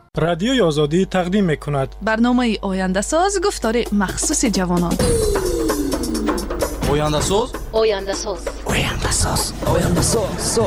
رادیوی آزادی تقدیم می‌کند برنامه آینده ساز گفتار مخصوص جوانان. آینده ساز آینده ساز آینده ساز آینده ساز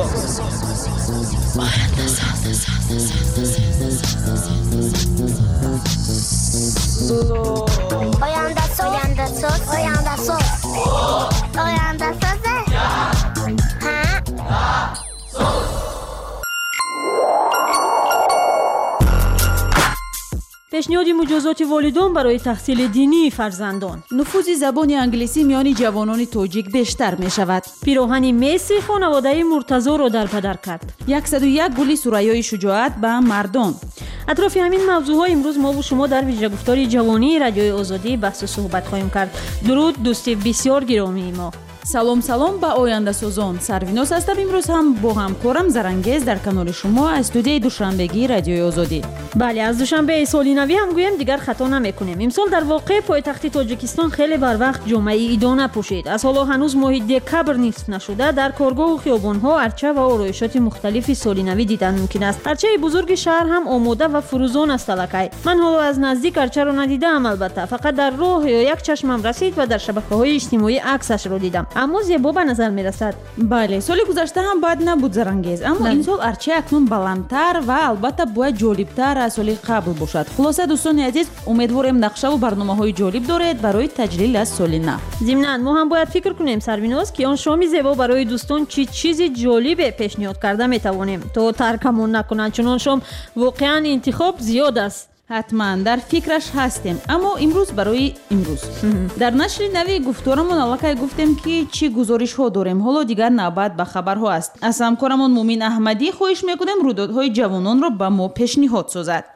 پیشنهاد مجازات والدان برای تحصیل دینی فرزندان. نفوذ زبان انگلیسی میان جوانان تاجیک بیشتر می شود. پیراهن مسی خانواده مرتضی را در پدر کرد. 101 گل ثریای شجاعت به مردان. اطراف همین موضوعها امروز ما و شما در ویژه گفتار جوانی رادیوی آزادی بحث و صحبت خواهیم کرد. درود دوستی بسیار گرامی ما. سلام به آینده سازان. سرویناس هستم. امروز هم با همکارم زرانگیز در کنار شما از استودیوی دوشنبگی رادیوی آزادی. بله، از دوشنبه سالی نوی هم گویم دیگر خطا نمیکنیم. امسال در واقع پایتخت تاجیکستان خیلی بر وقت جمعه ایدانه پوشید. از حالا هنوز ماه دکبر نصف نشده در کارگاه و خیابان‌ها ارچه و آرایشات مختلف سالی نوی دیدن ممکن است. ارچه بزرگ شهر هم آماده و فروزان است الکی. من حالا از نزدیک ارچه را ندیدم، البته فقط در راه یا یک چشمم رسید و در شبکه‌های اجتماعی عکسش را دیدم. اما زیبا به نظر میرسد. بله، سال گذشته هم بد نبود زرانگیز، اما این سال ارچه اکنون بلندتر و البته باید جالبتر از سال قبل باشد. خلاصه دوستان عزیز، امیدوارم نقشه و برنامه‌های جالب دارید برای تجلیل از سال نو. ضمناً ما هم باید فکر کنیم سرویناز که آن شام زیبا برای دوستان چی چیزی جالب پیشنهاد کرده میتوانیم تا ترکمون نکنند، چون آن شام واقعاً انتخاب زیاد است. حتما در فکرش هستیم، اما امروز برای امروز در نشر نوی گفتارمون الکی گفتیم که چی گزارش ها داریم. حالا دیگر نوبت به خبرها است. از همکارمون مومین احمدی خواهش میکنیم رویدادهای جوانان را به ما پیشنهاد سازد.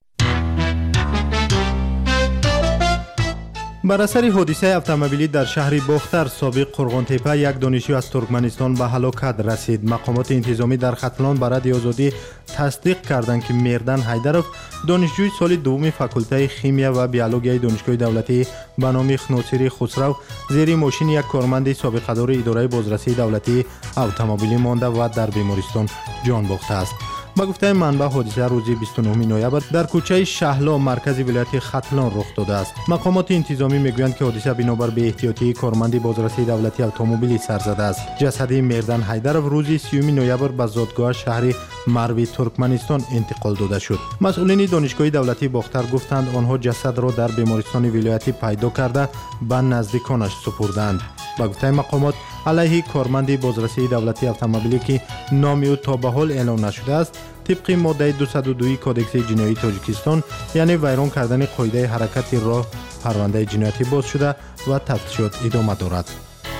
بر اثر حادثه اتومبیلی در شهر باختر سابق قرغانتپه یک دانشجو از ترکمنستان به هلاکت رسید. مقامات انتظامی در ختلان به رادیوی آزادی تصدیق کردند که مردان حیدرов دانشجوی سال دوم فاکولته شیمیا و بیولوژی دانشگاه دولتی به نام ناصری خسرو زیر ماشین یک کارمند سابقه دار اداره بازرسی دولتی اتومبیلی مانده و در بیمارستان جان باخته است. با گفته منبع حادثه روز 29 نوامبر در کوچه شهلا مرکز ولایت ختلان رخ داده است. مقامات انتظامی میگویند که حادثه بنابر به احتیاطی کارمند بازرسی دولتی اتومبیلی سر زده است. جسد مردان حیدرov روز 30 نوامبر به زادگاه شهر مروی ترکمنستان انتقال داده شد. مسئولین دانشگاه دولتی باختر گفتند آنها جسد را در بیمارستان ولایتی پیدا کرده به نزدیکانش سپردند. با گفته مقامات علیه کارمند بازرسی دولتی اتومبیلی که نام او تا به حال اعلام نشده است طبق ماده 202 کودکس جنایی تاجیکستان یعنی ویران کردن قاعده حرکت راه پرونده جنایتی باز شده و تفتیشات ادامه دارد.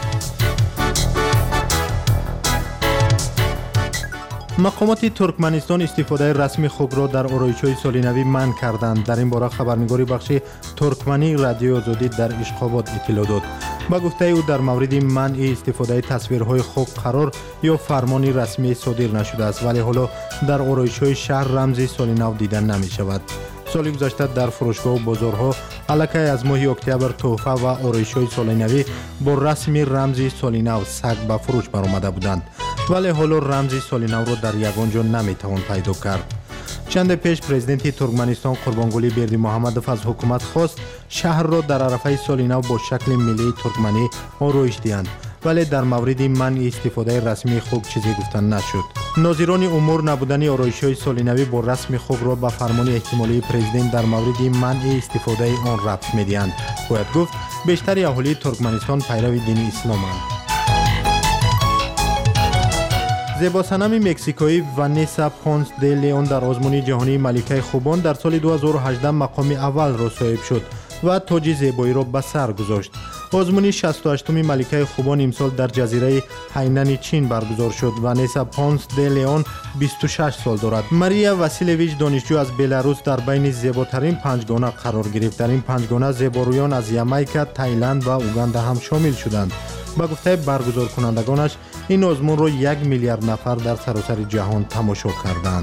مقامات ترکمنستان استفاده رسمی خود را در آرایش‌های سال نوی منع کردند. در این باره خبرنگار بخش ترکمنی رادیوی آزادی در اشخابات اطلاع داد. با گفته او در مورد منع استفاده تصویرهای خوب قرار یا فرمانی رسمی صادر نشده است، ولی حالا در آرایش‌های شهر رمز سال نو دیدن نمی شود. سال گذشته در فروشگاه و بازارها الکی از ماه اکتبر تحفه و آرایش‌های سال نوی با رسمی رمز سال نو سگ به فروش برآمده بودند، ولی حالا رمز سال نو را در یگان جا نمیتوان پیدا کرد. چند پیش پرزیدنت ترکمنستان قربانگلی بردیمحمدov از حکومت خواست شهر را در عرفه سال نو با شکل ملی ترکمنی آرایش دهند، ولی در مورد منع استفاده رسمی خوب چیزی گفتن نشد. ناظران امور نبودن آرایش‌های سال نوی با رسم خوب را به فرمان احتمالی پرزیدنت در مورد منع استفاده آن ربط می‌دهند. باید گفت بیشتر اهالی ترکمنستان پیرو دین اسلام‌اند. زیبا صنم مکزیکایی وانیسا پونس دی لیون در آزمون جهانی ملکه خوبان در سال 2018 مقام اول را صاحب شد و تاج زیبایی را به سر گذاشت. آزمون 68 ملکه خوبان امسال در جزیره هینن چین برگزار شد. وانیسا پونس دی لیون 26 سال دارد. ماریا واسیلیویچ دانشجو از بلاروس در بین زیباترین پنجگانه قرار گرفت. در این پنجگانه زیبارویان از یامایکا، تایلند و اوگاندا هم شامل شدند. با گفته برگزار کنندگانش این آزمون را 1 میلیارد نفر در سراسر جهان تماشا کردند.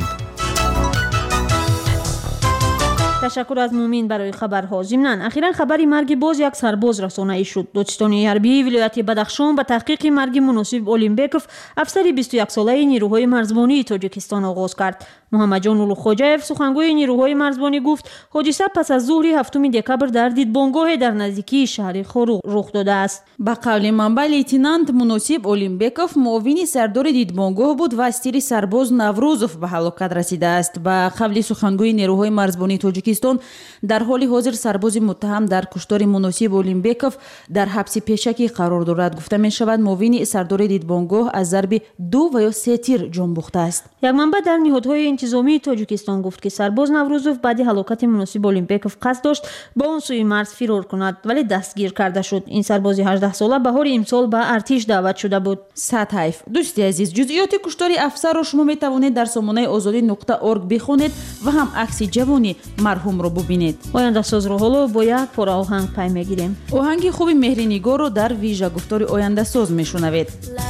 تشکر از مومین برای خبرها. ضمناً اخیراً خبری مرگ باز یک سرباز رسانه‌ای شد. دادستانی حربی ولایت بدخشان به تحقیق مرگ مناسب اولینبکوف افسر 21 ساله نیروهای مرزبانی تاجیکستان آغاز کرد. محمدجان اولوخوجاев сухангӯи نیروهای مرزبانی گفت حادثه پس از ظهر 7 دکبر در دیدبانگاه در نزدیکی شهر خور رخ داده است. ба қавли манбаъ лейтенант муносиб олимбеков муовини сардори дидбонгоҳ буд ва аз тири сарбоз наврӯзов ба ҳалокат расидааст. ба қавли сухангӯи нерӯҳои марзбонии тоҷикистон дар ҳоли ҳозир сарбози муттаҳам дар куштори муносиб олимбеков дар ҳабси пешакӣ қарор дорад. гуфта мешавад муовини сардори дидбонгоҳ аз зарби 2 ва ё 3 тир ҷон бухтааст. як манбаъ дар ниҳодҳои интизомии тоҷикистон гуфт ки сарбоз наврӯзов баъди ҳалокати муносиб олимбеков қасд дошт ба он сӯи марз фирор кунад, вале дастгир карда шуд. ин сарбози 18 сола баҳори имсол ба артиш даъват шуда буд. сад ҳайф. дӯсти азиз, ҷузъиёти куштори афсарро шумо метавонед дар сомонаи озодӣ.орг бихонед ва ҳам акси ҷавони марҳумро бубинед. ояндасозро ҳоло бо як пора оҳанг пай мегирем. оҳанги хуби меҳринигорро дар вижа гуфтори ояндасоз мешунавед.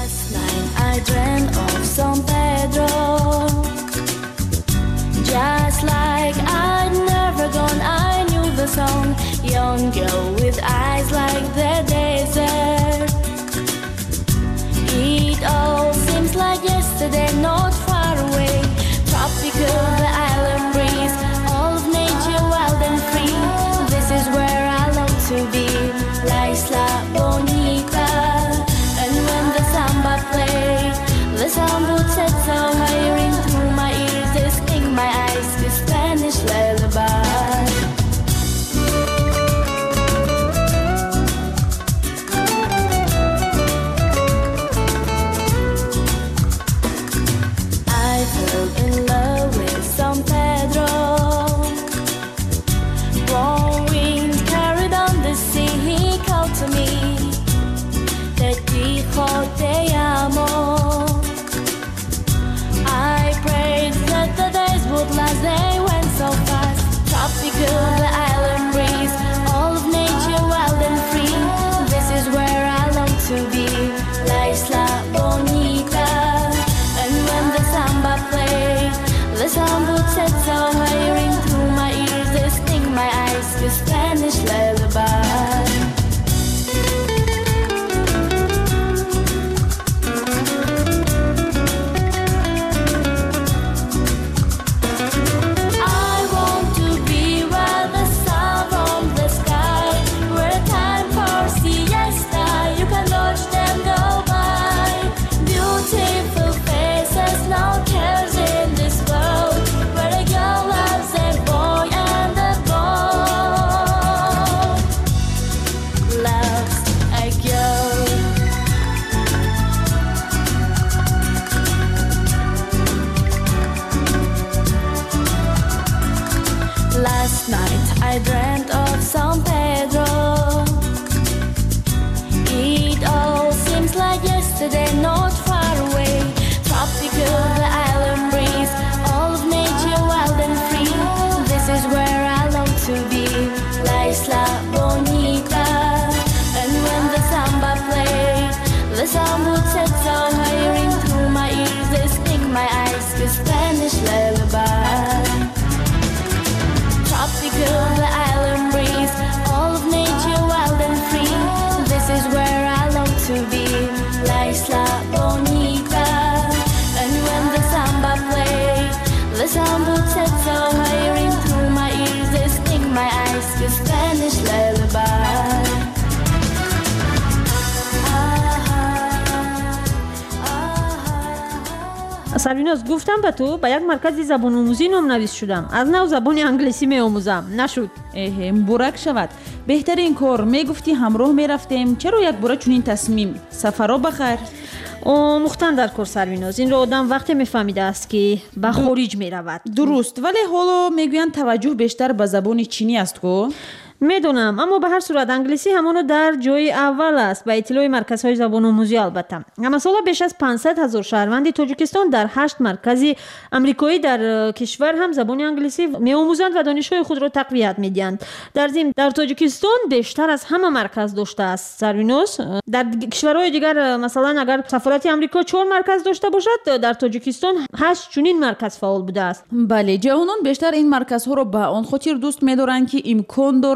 Just like I'd never gone, I knew the song. Young girl with eyes like the desert. It all seems like yesterday, not far away. Tropical, the island breeze, all of nature wild and free. This is where I long to be, La Isla Bonita. And when the samba plays, the sound would set so higher in through my ears. They sting my eyes to Spanish lullaby. I fell in love with San Pedro. Warm wind carried on the sea. He called to me. Te dijo te amo. I prayed that the days would last, they went so fast. Tropical, the island breeze, all of nature wild and free. This is where I long to be, La Isla Bonita. And when the samba played, the sound would set so higher in through my ears. They sting my eyes to Spanish lullaby. Last night I dreamt of San Pedro. It all seems like yesterday, not far away. Tropical, the island breeze, all of nature wild and free. This is where I long to be, La Isla Bonita. And when the samba played, the sound would set so higher in through my ears. They sting my eyes to Spanish lullaby. Tropical, the island breeze, all of nature wild and free. This is where I long to be, La Isla Bonita. And when the samba played, the sound would set so higher in through my ears. They sting my eyes to Spanish lullaby. سرویناز گفتم به تو به یک مرکز زبان آموزی نام‌نویس شدم. از نو زبان انگلیسی می‌آموزم. نشد. бурак шавад. беҳтарин кор мегуфти ҳамроҳ мерафтем. чаро якбора чунин тасмим? сафаро бахайр. омӯхтан дар кор Сарвиноз. инро одам вақте мефаҳмида аст ки ба хориҷ меравад. дуруст, вале ҳоло мегӯянд таваҷҷӯҳ бештар ба забони чинӣ аст ко? медонам, аммо ба ҳар сурат англисӣ ҳамоно дар ҷои аввал аст ба иттилои марказҳои забономӯзӣ. албатта ҳамасола беш аз 500 000 шаҳрванди тоҷикистон дар 8 маркази амрикоӣ дар кишвар ҳам забони англисӣ меомӯзанд ва донишҳои худро тақвият медиҳанд. дар зимн дар тоҷикистон бештар аз ҳама марказ доштааст Сарвиноз. дар кишварҳои дигар масалан агар сафорати амрико 4 марказ дошта бошад, дар тоҷикистон 8 чунин марказ фаъол будааст. бале, ҷаҳонон бештар ин марказҳоро ба он хотир дӯст медоранд ки имкон доранд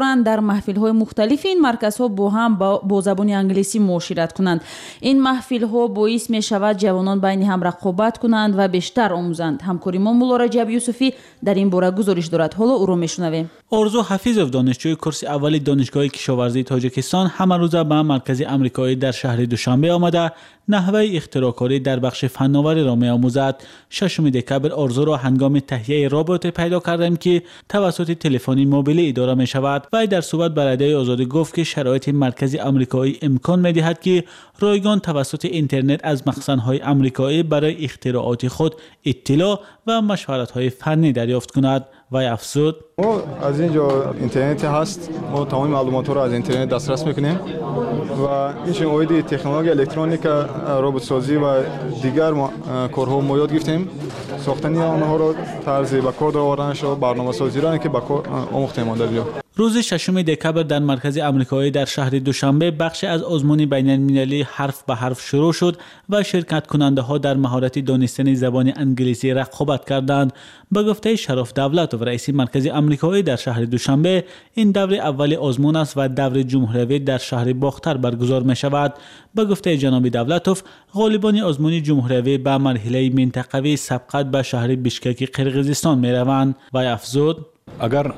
دارند در محفل‌های مختلف این مرکزها با هم با زبان انگلیسی معاشرت کنند. این محفل‌ها باعث می‌شود جوانان بین هم رقابت کنند و بیشتر آموزند. همکاری ما مولا رجب یوسفی در این باره گزارش دارد. حالا او را می‌شنویم. آرزو حفیظов دانشجوی کورس اول دانشگاه کشاورزی تاجیکستان همه روزه به مرکز آمریکایی در شهر دوشنبه آمده نحوه اختراع‌کاری در بخش فناوری را می‌آموزد. 6 دکبر آرزو را هنگام تهیه رابط پیدا کردیم که توسط تلفنی موبیلی اداره می‌شود. و در صحبت با رادیوی آزادی گفت که شرایط مرکز آمریکایی امکان می‌دهد که رایگان توسط اینترنت از مخزن‌های آمریکایی برای اختراعات خود اطلاع و مشورت‌های فنی دریافت کند. و افزود ما از اینجا اینترنت هست، ما تمام معلومات را از اینترنت دسترس میکنیم و این اویدی تکنولوژی الکترونیک، ربات سازی و دیگر کارها ما یاد گرفتیم. ساختن آنها را طرز به کار آوردنش و برنامه‌سازی را که به کار آموختیم در اینجا. روز 6 دکبر در مرکز آمریکایی در شهر دوشنبه بخش از آزمون بین‌المللی حرف به حرف شروع شد و شرکت کننده ها در مهارت دانستن زبان انگلیسی رقابت کردند. به گفته شرف دولتوف رئیس مرکز آمریکایی در شهر دوشنبه، این دور اول آزمون است و دور جمهوری در شهر باختر برگزار می شود. به گفته جناب دولتوف، غالبان آزمون جمهوری به مرحله منطقوی سبقت به شهر بیشکک قرقیزستان می روند. و افزود اگر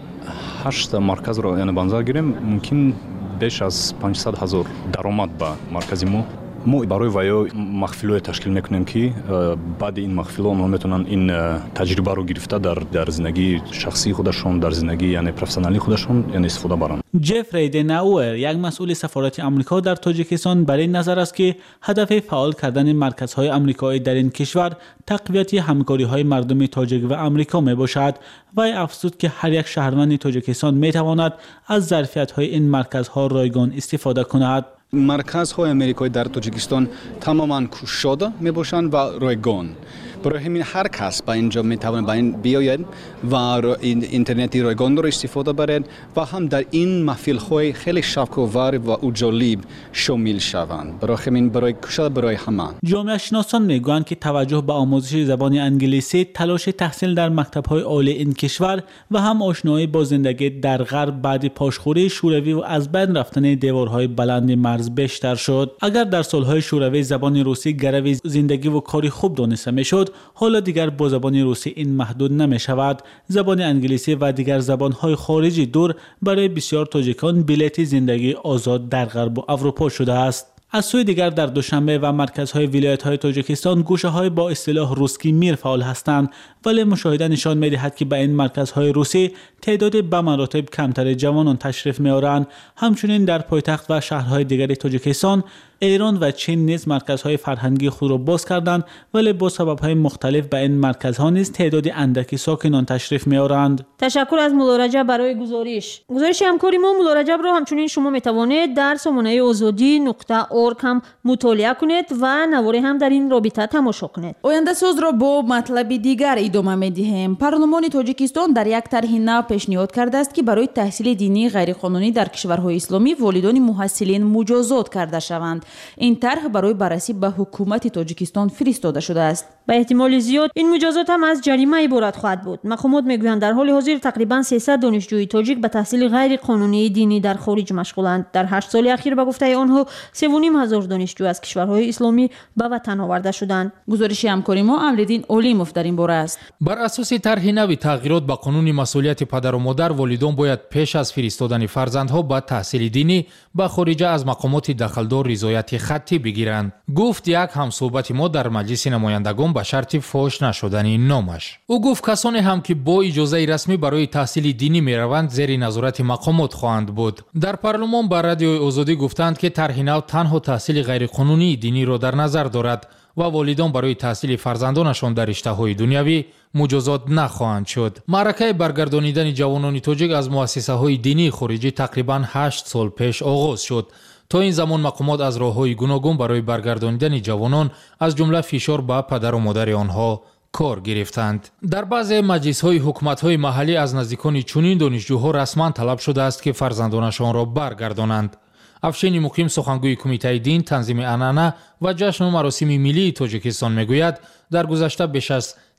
8 مرکز را یعنی بنظر گیریم ممکن بیش از 500,000 درآمد به مرکز ما برای ویا محفل‌های تشکیل میکنیم که بعد این محفل‌ها اونها میتونن این تجربه رو گرفته در زندگی شخصی خودشون، در زندگی یعنی پروفسیونالی خودشون یعنی استفاده برن. جفری دناور، یک مسئول سفارت آمریکا در تاجیکستان، بر این نظر است که هدف فعال کردن مرکزهای آمریکایی در این کشور تقویت همکاری‌های مردم تاجیک و آمریکا میباشد. و افزود که هر یک شهروند تاجیکستان میتواند از ظرفیت‌های این مرکزها رایگان استفاده کند. مرکزهای آمریکایی در تاجیکستان تماما کشاده میباشند و رایگان. برای همین هر کس به اینجا میتواند به این بیاید و اینترنتی رایگان را استفاده برد و هم در این محفل‌های خیلی شوک‌آور و جالب شامل شوند. برای همین برای کشاده برای همه. جامعه شناسان میگویند که توجه به آموزش زبان انگلیسی، تلاش تحصیل در مکتب‌های عالی این کشور و هم آشنایی با زندگی در غرب بعد پاشخوری شوروی و از بین رفتن دیوارهای بلند مرز بیشتر شد. اگر در سالهای شوروی زبان روسی گروی زندگی و کاری خوب دانسته میشد، حالا دیگر با زبان روسی این محدود نمی شود. زبان انگلیسی و دیگر زبانهای خارجی دور برای بسیار تاجیکان بلیت زندگی آزاد در غرب و اروپا شده است. از سوی دیگر در دوشنبه و مرکزهای ولایت‌های تاجیکستان گوشه‌های با اصطلاح روسکی میر فعال هستند، ولی مشاهده نشان می‌دهد که به این مرکزهای روسی تعداد به مراتب کمتر جوانان تشریف می‌آورند. همچنین در پایتخت و شهرهای دیگر تاجیکستان، ایران و چین نیز مرکزهای فرهنگی خود را باز کردند، ولی با سبب‌های مختلف به این مرکزها نیز تعداد اندکی ساکنان تشریف می‌آورند. تشکر از مولا رجب برای گزارش همکاری ما. مولا رجب را همچنین شما می‌توانید در سامانه azadi.org هم مطالعه کنید و نواری هم در این رابطه تماشا کنید. آینده ساز را با مطلب دیگر ادامه می‌دهیم. پارلمان تاجیکستان در یک طرح نو پیشنهاد کرده است که برای تحصیل دینی غیرقانونی در کشورهای اسلامی والدان محصلین مجازات کرده شوند. این طرح برای بررسی به حکومت تاجیکستان فرستاده شده است. به احتمال زیاد این مجازات هم از جریمه عبارت خواهد بود. مقامات میگویند در حال حاضر تقریبا 300 دانشجوی تاجیک به تحصیل غیر قانونی دینی در خارج مشغولند. در 8 سال اخیر به گفته آنها 3,500 دانشجو از کشورهای اسلامی به وطن آورده شدند. گزارش همکاری ما امرالدین اولیموف در این باره است. بر اساس طرح نوی تغییرات به قانون مسئولیت پدر و مادر، والدان باید پیش از فرستادن فرزندها به تحصیل دینی به خارج از مقامات دخلدار رضایت خطی بگیرند. گفت یک همصحبت ما در مجلس نمایندگان به شرط فاش نشدن نامش. او گفت کسانی هم که با اجازه رسمی برای تحصیل دینی میروند زیر نظارت مقامات خواهند بود. در پارلمان با رادیوی آزادی گفتند که طرح نو تنها تحصیل غیرقانونی دینی را در نظر دارد و والدان برای تحصیل فرزندانشان در رشته‌های دنیوی مجازات نخواهند شد. معرکه برگردانیدن جوانان تاجیک از مؤسسه‌های دینی خارجی تقریباً 8 سال پیش آغاز شد. تا این زمان مقامات از راه‌های گوناگون برای برگردانیدن جوانان از جمله فشار به پدر و مادر آنها کار گرفتند. در بعضی مجلس‌های حکومت‌های محلی از نزدیکان چنین دانشجوها رسما طلب شده است که فرزندانشان را برگردانند. افشین مقیم سخنگوی کمیته دین، تنظیم عنعنه و جشن و مراسم ملی تاجیکستان میگوید در گذشته بیش از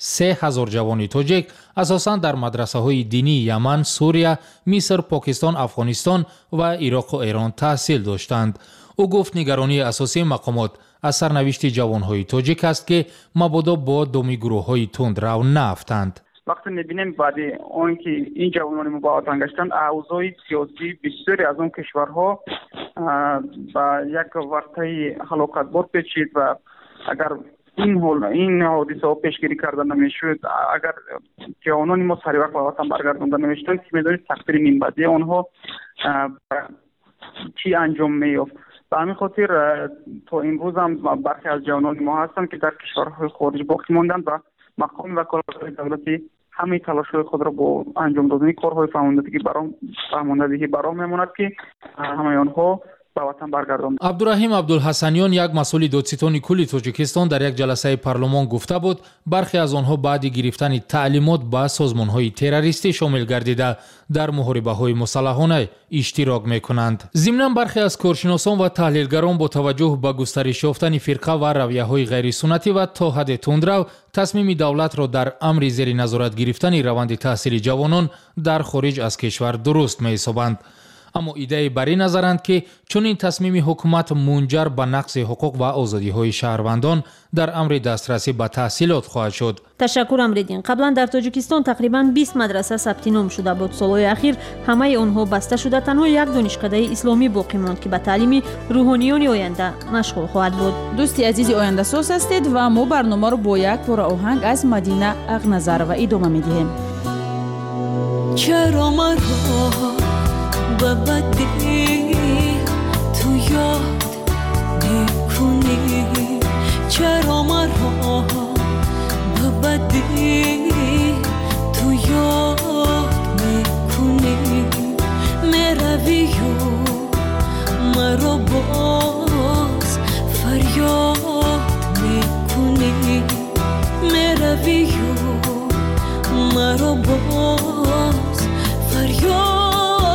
3000 جوانی توجیک اساساً در مدرسه‌های دینی یمن، سوریه، مصر، پاکستان، افغانستان و عراق و ایران تحصیل داشتند. او گفت نگرانی اساسی مقامات از سرنوشت جوانهای توجیک است که مبادا با دامی گروه‌های تندرو نیفتند. وقتی می‌بینیم بعد اون که این جوانان مبادا گشتند، اوضاع سیاسی بسیاری از اون کشورها با یک ورطه هلاکت بار پیچید و اگر این حادثه ها پیشگیری کرده نمیشد، اگر جوانان ما سریع وقت به وطن برگردانده نمیشدند که می‌دانید تقدیر من بعدی آنها چی انجام می‌یافت. به همین خاطر تا امروز هم برخی از جوانان ما هستند که در کشورهای خارج باقی ماندند و مقام وکالت‌های دولتی همه تلاش‌های خود را با انجام دادن کارهای فهماندهی برام می‌ماند که همه آنها به وطن برگرداند. عبدالرحیم عبدالحسنیان، یک مسئول دادستان کل تاجیکستان، در یک جلسه پارلمان گفته بود برخی از آنها بعد گرفتن تعلیمات با سازمان‌های تروریستی شامل گردیده در محاربه‌های مسلحانه اشتراک می‌کنند. ضمناً برخی از کارشناسان و تحلیلگران با توجه به گسترش یافتن فرقه و رویه‌های غیر سنتی و تا حد تندرو تصمیم دولت را در امر زیر نظارت گرفتن روند تحصیل جوانان در خارج از کشور درست می‌حسابند. اما ایده بر این نظرند که چون این تصمیم حکومت منجر به نقض حقوق و آزادی‌های شهروندان در امر دسترسی به تحصیلات خواهد شد. تشکر امریدین. قبلا در تاجیکستان تقریباً 20 مدرسه ثبت نام شده بود. سالهای اخیر همه آنها بسته شده، تنها یک دانشکده اسلامی باقی ماند که به تعلیم روحانیان آینده مشغول خواهد بود. دوستی عزیز آینده ساز هستید و ما برنامه رو با یک پاره آهنگ از مدینه اغنظر و ادامه می‌دهیم. چرا مرا بدی تو یاد میکنی، چرا مرا بدی تو یاد میکنی، میروی و مرا باز فریاد میکنی، میروی و مرا باز فریاد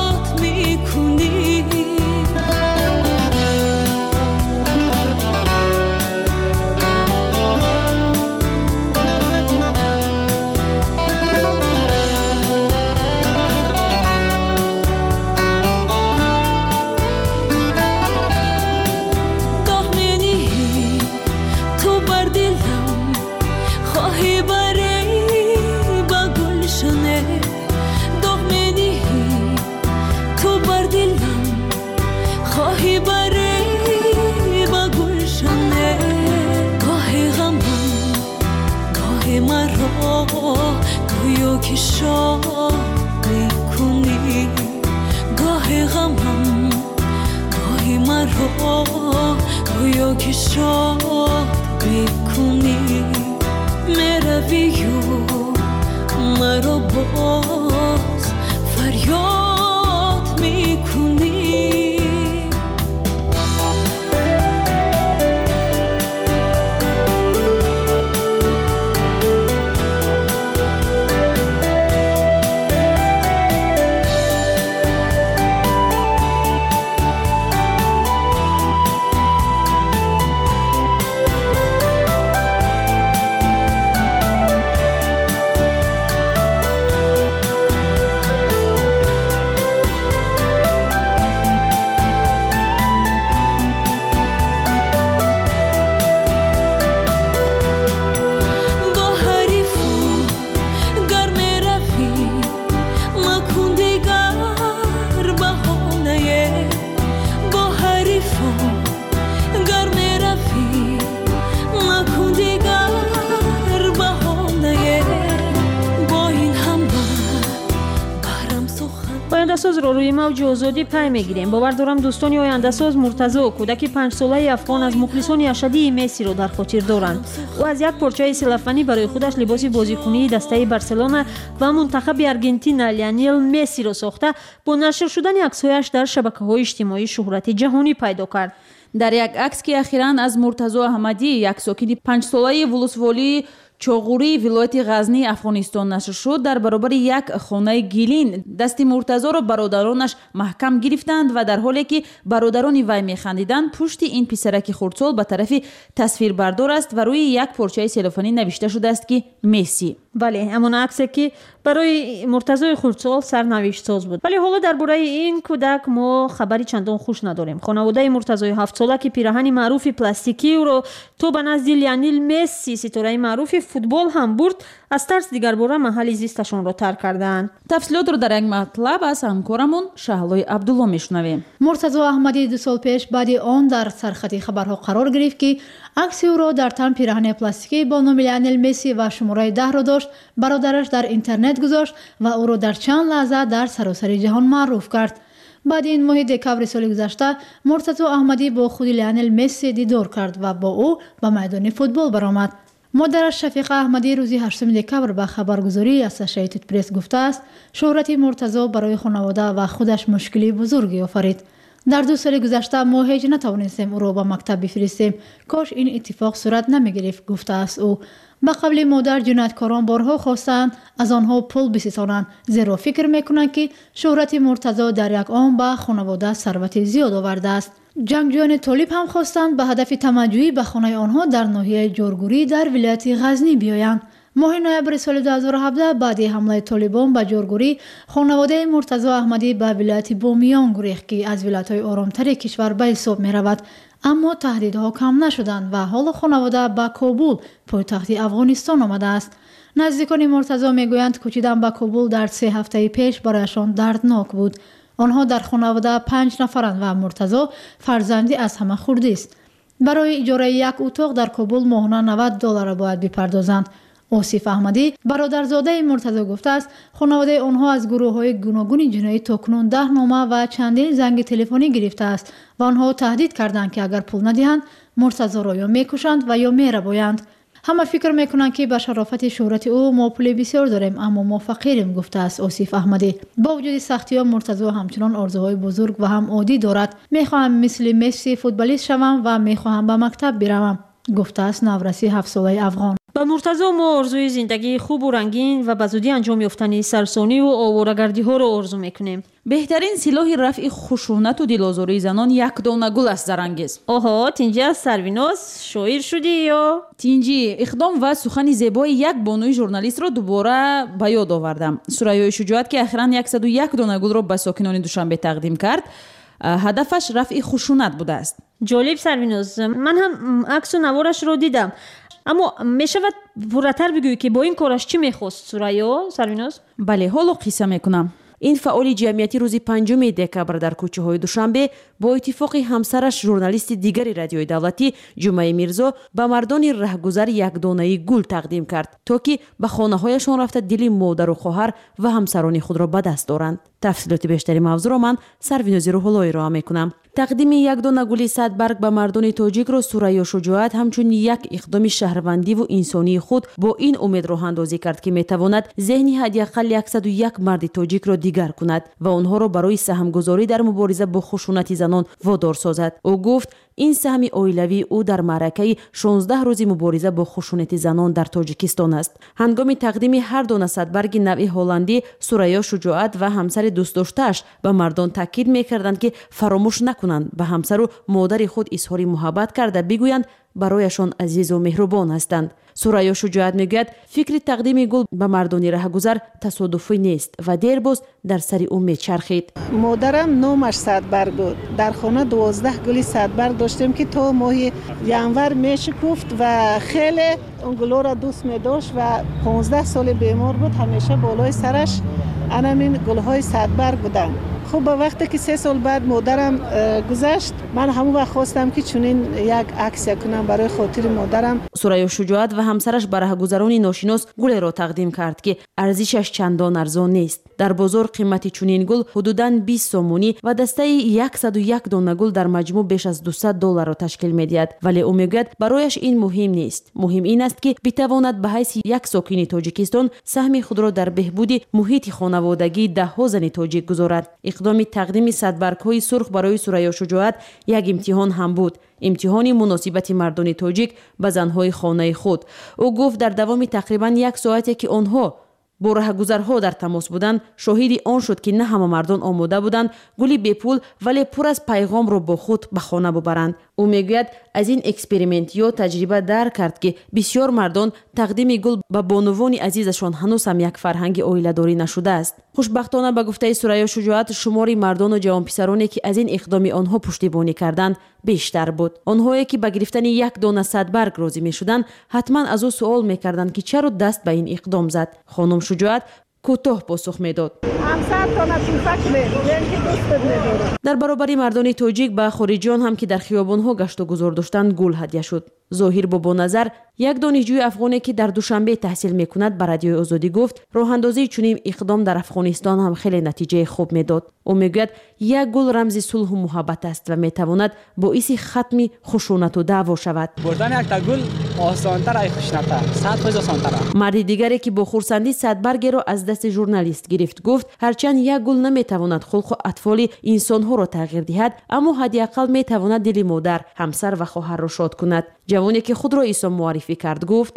گویا که شاد میکنی، گاه غمم گاهی مرا گویا که شاد میکنی، میروی و مرا باز فریاد میکنی. آینده‌ساز را روی موج آزادی پی میگیریم. باور دارم دوستان آینده‌ساز مرتضی کودک 5 ساله افغان از مخلصان اشدی مسی را در خاطر دارند. او از یک پارچه سلفنی برای خودش لباس بازیکنی دسته بارسلونا و منتخب ارژانتین لیونل مسی را ساخته با نشر شدن عکس‌هایش در شبکه‌های اجتماعی شهرت جهانی پیدا کرد. در یک عکس که اخیراً از مرتضی احمدی، یک ساکن 5 ساله ولسوالی чоғури вилояти ғазни афғонистон нашр шуд дар баробари як хонаи гилин дасти муртазоро бародаронаш маҳкам гирифтанд ва дар ҳоле ки бародарони вай механдиданд пушти ин писараки хурдсол ба тарафи тасвирбардор аст ва рӯи як порчаи селофанӣ навишта шудааст ки месси. бале ҳамон аксе ки барои муртазои хурдсол сарнавиштсоз буд. вале ҳоло дар бораи ин кӯдак мо хабари чандон хуш надорем. хонаводаи муртазои 7 сола ки пираҳани маъруфи пластикиро то ба назди Лионел Месси ситораи маъруфи футбол ҳам бурд, аз тарс дигарбора маҳалли зисташонро тарк карданд. тафсилотро дар як матлаб аз ҳамкорамон Шаҳлои Абдулло мешунавем. муртазо аҳмадӣ 2 сол пеш баъди он дар сархати хабарҳо қарор гирифт ки акси ӯро дар тан пираҳани пластикии бо номи Лионел Месси ва шумораи 10-ро дошт, бародараш дар интернет гузошт ва ӯро дар чанд лаҳза дар саросари ҷаҳон маъруф кард. баъди ин моҳи декабри соли гузашта муртазо аҳмадӣ бо худи Лионел Месси дидор кард ва бо ӯ ба майдони футбол баромад. модараш Шафиқа Аҳмадӣ рӯзи 8 декабр ба хабаргузории Associated Press гуфтааст, шӯҳрати муртазо барои хонавода ва худаш мушкили бузургӣ офарид. дар 2 соли гузашта мо ҳеҷ натавонистем ӯро ба мактаб бифиристем, кош ин иттифоқ сурат намегирифт, гуфтааст ӯ. ба қабли модар ҷинояткорон борҳо хостанд аз онҳо пул биситонанд, зеро фикр мекунанд ки шӯҳрати муртазо дар як он ба хонавода сарвати зиёд овардааст. ҷангҷӯёни толиб ҳам хостанд ба ҳадафи тамаҷҷӯӣ ба хонаи онҳо дар ноҳияи ҷоргурӣ дар вилояти ғазнӣ биёянд. моҳи ноябри соли 2017 баъди ҳамлаи толибон ба ҷоргурӣ хонаводаи муртазо аҳмадӣ ба вилояти бомиён гурехт ки аз вилоятҳои оромтари кишвар ба ҳисоб меравад. аммо таҳдидҳо кам нашуданд ва ҳоло хонавода ба Кобул, пойтахти Афғонистон омадааст. наздикони муртазо мегӯянд кӯчидан ба Кобул дар 3 ҳафтаи пеш барояшон дарднок буд. онҳо дар хонавода 5 нафаранд ва муртазо фарзанди аз ҳама хурдист. барои иҷораи як утоқ дар Кобул моҳона $90 бояд бипардозанд. осиф аҳмадӣ бародарзодаи муртазо гуфтааст, хонаводаи онҳо аз гурӯҳҳои гуногуни ҷиноӣ токунун 10 нома ва чандин занги телефонӣ гирифтааст ва онҳо таҳдид карданд ки агар пул надиҳанд муртазоро ё мекушанд ва ё мерабоянд. ҳама фикр мекунанд ки ба шарофати шӯҳрати ӯ мо пули бисёр дорем, аммо мо фақирем, гуфтааст осиф аҳмадӣ. бо вуҷуди сахтиҳо муртазо ҳамчунон орзуҳои бузург ва ҳам оддӣ дорад. мехоҳам мисли Месси футболист шавам ва мехоҳам ба мактаб биравам, гуфтааст навраси 7 солаи афғон. ба муртазо мо орзуи зиндагии хубу рангин ва ба зудӣ анҷом ёфтани сарсониву оварагардиҳоро орзу мекунем. беҳтарин силоҳи рафъи хушунату дилозории занон як дона гул аст Зарангез. оҳо, Тинҷи аз Сарвиноз шоир шудӣ ё? Тинҷи, иқдом ва сухани зебои як бонуи журналистро дубора ба ёд овардам. Сурайёи Шуҷоат ки ахиран 101 дона гулро ба сокинони Душанбе тақдим кард, ҳадафаш рафъи хушунат будааст. ҷолиб Сарвиноз, ман ҳам аксу наворашро дидам. аммо мешавад пурратар бигӯӣ ки бо ин кораш чӣ мехост Сурайё, Сарвиноз? бале, ҳоло қисса мекунам. ин фаъоли ҷамъияти рӯзи 5 декабр дар кӯчаҳои Душанбе бо иттифоқи ҳамсараш журналисти дигари радиои давлатӣ Ҷумаи Мирзо ба мардони раҳгузар якдонаи гул тақдим кард, то ки ба хонаҳояшон рафта дили модару хоҳар ва ҳамсарони худро ба даст доранд. тафсилоти бештари мавзӯъро ман Сарвинози Рӯҳулло ироа мекунам. тақдими як дона гули 100 барг ба мардони тоҷикро Сурайё Шуҷоат ҳамчун як иқдоми шаҳрвандиву инсонии худ бо ин умед роҳандозӣ кард ки метавонад зеҳни ҳадиақал 101 марди тоҷикро дигар кунад ва онҳоро барои саҳмгузорӣ дар мубориза бо хушунати занон водор созад. ӯ гуфт, ин саҳми оилавии ӯ дар маъракаи 16 рӯзи мубориза бо хушунати занон дар Тоҷикистон аст. ҳангоми тақдими ҳар дона садбарги навъи ҳолландӣ, Сурайё Шуҷоат ва ҳамсари дӯстдоштааш ба мардон таъкид мекарданд ки фаромӯш накунанд ба ҳамсару модари худ изҳори муҳаббат карда бигӯянд барояшон азизу меҳрубон ҳастанд. Сурайё Шуҷоат мегӯяд, фикри тақдими гул ба мардони раҳгузар тасодуфӣ нест ва дербоз дар сари ӯ мечархид. модарам номаш садбарг буд. дар хона 12 гули садбарг доштем ки то моҳи январ мешикуфт ва хеле он гулоро дӯст медошт ва 15 соли бемор буд. ҳамеша болои сараш анамин гулҳои садбарг буданд. خب وقتی که 3 سال بعد مادرم گذشت من همون وقت خواستم که چنین یک عکس کنم برای خاطر مادرم. Сурайё Шуҷоат ва ҳамсараш ба раҳгузарони ношинос гулеро тақдим кард ки арзишаш чандон арзон нест. дар бозор қимати чунин гул ҳудудан 20 сомонӣ ва дастаи 101 дона гул дар маҷмӯъ беш аз $200 ташкил медиҳад, вале ӯ мегӯяд барояш ин муҳим нест. Муҳим ин аст ки битавонад ба ҳайси як сокини Тоҷикистон саҳми худро дар беҳбуди муҳити хонаводагии даҳҳо зани тоҷик гузорад. иқдоми тақдими садбаргҳои сурх барои Сурайё Шуҷоат як имтиҳон ҳам буд. имтиҳони муносибати мардони тоҷик ба занҳои хонаи худ. ӯ гуфт дар давоми тақрибан 1 соате ки онҳо бо раҳгузарҳо дар тамос буданд, шоҳиди он шуд ки на ҳама мардон омода буданд гули бепул вале пур аз пайғомро бо худ ба хона бубаранд. ӯ мегӯяд аз ин эксперимент ё таҷриба дарк кард ки бисёр мардон тақдими гул ба бонувони азизашон ҳанӯз ҳам як фарҳанги оиладорӣ нашудааст. хушбахтона ба гуфтаи Сурайё Шуҷоат шумори мардону ҷавонписароне ки аз ин иқдоми онҳо пуштибонӣ карданд бештар буд. онҳое ки ба гирифтани як дона садбарг розӣ мешуданд ҳатман аз ӯ суол мекарданд ки чаро даст ба ин иқдом зад. хонум Шуҷоат кӯтоҳ посух медод. дар баробари мардони тоҷик ба хориҷиён ҳам ки дар хиёбонҳо гашту гузор доштанд гул ҳадя шуд. зоҳир бобоназар як донишҷӯи афғоне ки дар Душанбе таҳсил мекунад ба Радиои Озодӣ гуфт роҳандозии чунин иқдом дар Афғонистон ҳам хеле натиҷаи хуб медод. ӯ мегӯяд як гул рамзи сулҳу муҳаббат аст ва метавонад боиси хатми хушунату даъво шавад. бурдан якта гул осонтар ай хушнатар 100 фоиз осонтар. марди дигаре ки бо хурсандӣ садбаргеро аз дасти журналист гирифт гуфт ҳарчанд як гул наметавонад хулқу атфоли инсонҳоро тағйир диҳад, аммо ҳадиақал метавонад дили модар, ҳамсар ва хоҳарро шод кунад. ҷавоне ки худро Исо муаррифӣ кард гуфт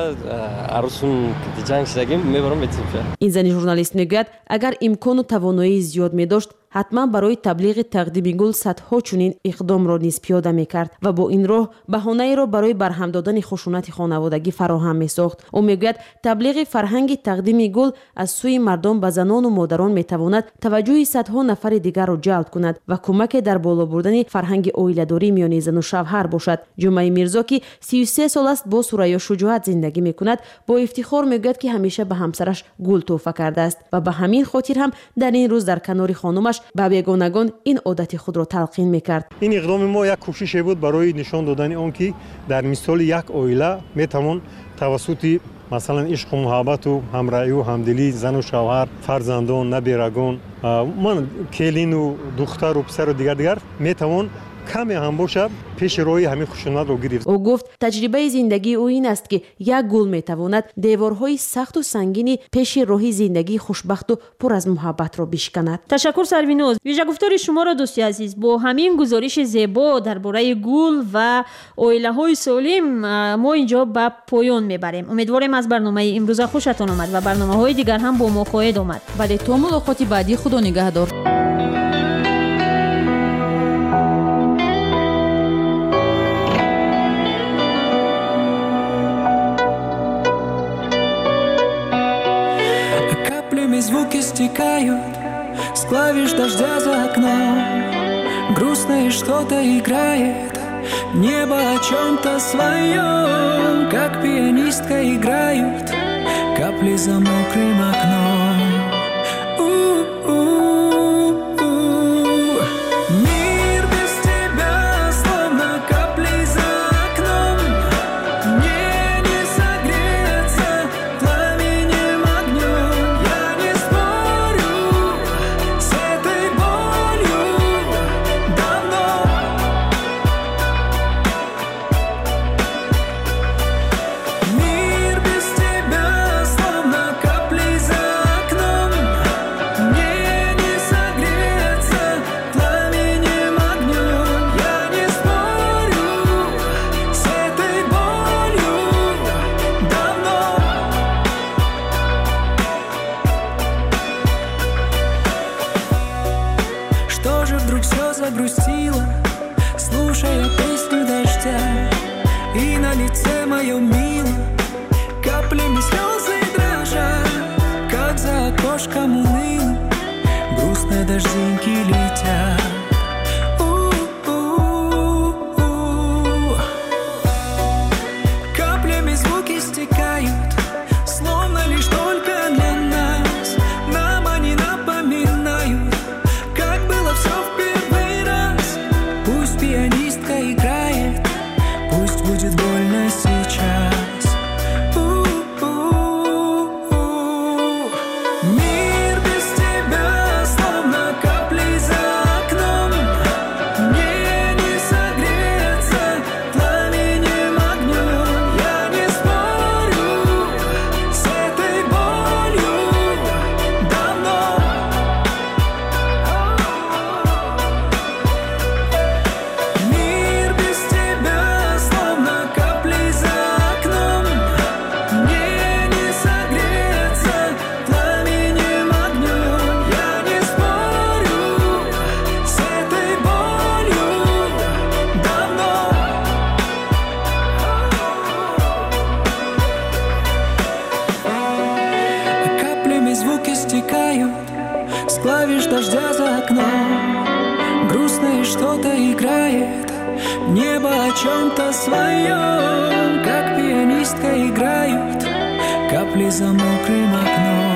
ин зани журналист мегӯяд агар имкону тавоноии зиёд медошт ҳатман барои таблиғи тақдими гул садҳо чунин иқдомро низ пиёда мекард ва бо ин роҳ баҳонаеро барои барҳам додани хушунати хонаводагӣ фароҳам месохт. ӯ мегӯяд таблиғи фарҳанги тақдими гул аз сӯи мардон ба занону модарон метавонад таваҷҷӯҳи садҳо нафари дигарро ҷалб кунад ва кӯмаке дар боло бурдани фарҳанги оиладорӣ миёни зану шавҳар бошад. ҷумаи Мирзо ки 33 сол аст бо Сурайё Шуҷоат зиндагӣ мекунад, бо ифтихор мегӯяд ки ҳамеша ба ҳамсараш гул тӯҳфа кардааст ва ба ҳамин хотир ҳам дар ин рӯз дар канори хонумаш ба бегонагон ин одати худро талқин мекард. ин иқдоми мо як кӯшише буд барои нишон додани он ки дар мисоли як оила метавон тавассути масалан ишқу муҳаббату ҳамраъию ҳамдилӣ зану шавҳар фарзандон набирагон ман келину духтару писару дигар метавон каме ҳам бошад пеши роҳи ҳамин хушунатро гирифт. ӯ гуфт таҷрибаи зиндагии ӯ ин аст ки як гул метавонад деворҳои сахту сангини пеши роҳи зиндагии хушбахту пур аз муҳаббатро бишканад. ташаккур Сарвиноз. вижагуфтори шуморо дӯсти азиз, бо ҳамин гузориши зебо дар бораи гул ва оилаҳои солим мо инҷо ба поён мебарем. умедворем аз барномаи имрӯза хушатон омад ва барномаҳои дигар ҳам бо мо хоҳед омад. бале то мулоқоти баъдӣ худо нигаҳдор. Звуки стекают с клавиш дождя за окном. Грустно и что-то играет, небо о чем-то своем. Как пианистка играют капли за мокрым окном. Мир без тебя словно капли за окном. Мне не согреться пламенем огнем. Загрустила, слушая песню дождя, и на лице моем мило каплями слезы дрожат, как за окошком уныло грустные дождинки летят. Каплями звуки стекают, словно лишь только для нас. Нам они напоминают, как было все в первый раз. Пусть пианистка играет, пусть будет больно сейчас. Мир без ловишь дождя за окном, грустное что-то играет, небо о чем-то своем, как пианистка играют капли за мокрым окном.